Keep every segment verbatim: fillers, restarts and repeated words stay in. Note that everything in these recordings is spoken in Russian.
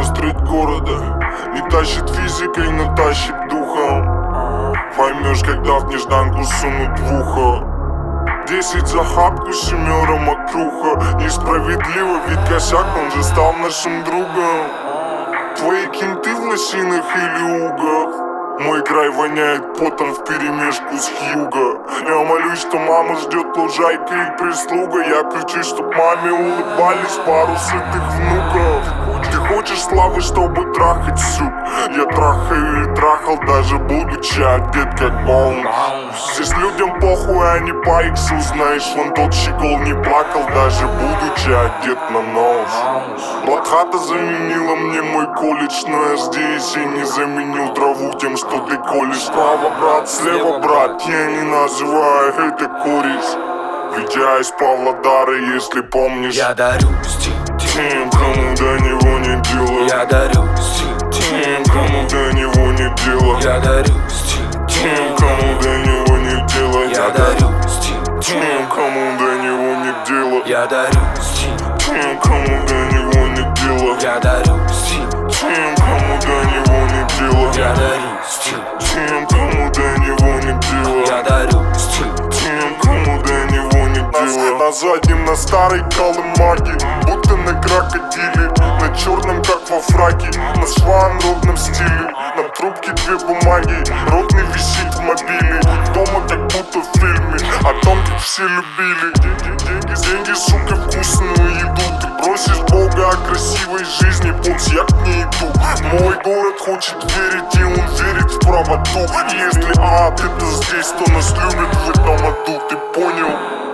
нас треть города. Не тащит физикой, но тащит духом. Поймешь, когда в нежданку сунут в ухо. Десять за хапку, семеро мокруха. Несправедливо, ведь косяк, он же стал нашим другом. Твои кенты в лосинах или угах. Мой край воняет потом вперемешку с Хьюго. Я молюсь, что мама ждет лужайка и прислуга. Я кричу, чтоб маме улыбались пару сытых внуков. Ты хочешь славы, чтобы трахать, сук? Я трахаю и трахал, даже будучи одет как Боунс. Здесь людям похуй, а не по иксу. Знаешь, вон тот щегол не плакал, даже будучи одет на нос. Блатхата заменила мне мой колледж, но я здесь и не заменил траву тем, что ты колешь. Справа, брат, слева, брат, я не называю это кореш. Ведь я из Павлодара, если помнишь. Я дарю стиль тем, кому до него не дело. Я дарю стиль тем, кому до него не дело. Я дарю стиль тем, кому до него не дело. Я дарю стиль тем, кому до него не дело. Я дарю стиль тем, кому до него не дело. Я дарю стиль тем, кому до него не дело. Я дарю стиль тем, кому до него не дело. Я дарю стиль тем, кому до него не дело. На заднем, на старой колымаге, будто на крокодиле, на черном, как во фраке, на шванродном стиле. На трубке две бумаги, ротный висит в мобиле. Дома как будто в фильме о том, как все любили. Деньги, деньги, сука, вкусную еду. Ты просишь Бога о красивой жизни, пусть я к ней иду. Мой город хочет верить, и он верит в правоту. Если ад это здесь, то нас любят в этом аду. Ты понял?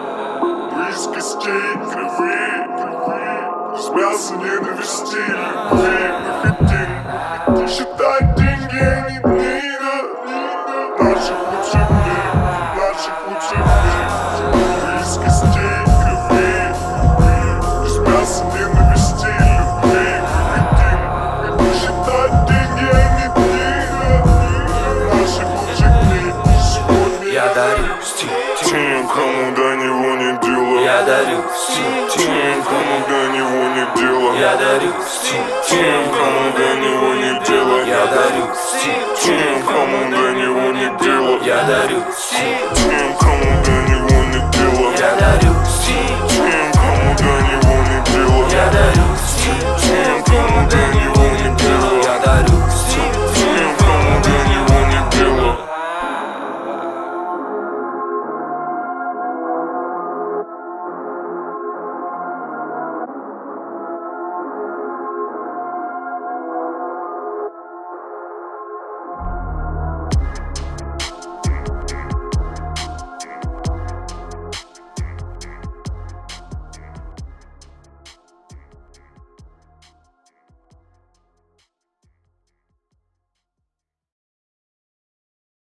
Мы из костей кривые, из мяса ненависти любви. Мы хотим считать деньги, а не дни. Наших лучших дней, наших лучших дней. Мы из костей кривые, из мяса ненависти любви. Мы хотим считать деньги, а не дни. Наших лучших дней сегодня. Я дарю стиль тем, кому до него не дело. Я дарю стиль тем, кому до него не дело. Я дарю стиль тем, кому до него не дело. Я дарю стиль тем, кому до него не дело. Я дарю стиль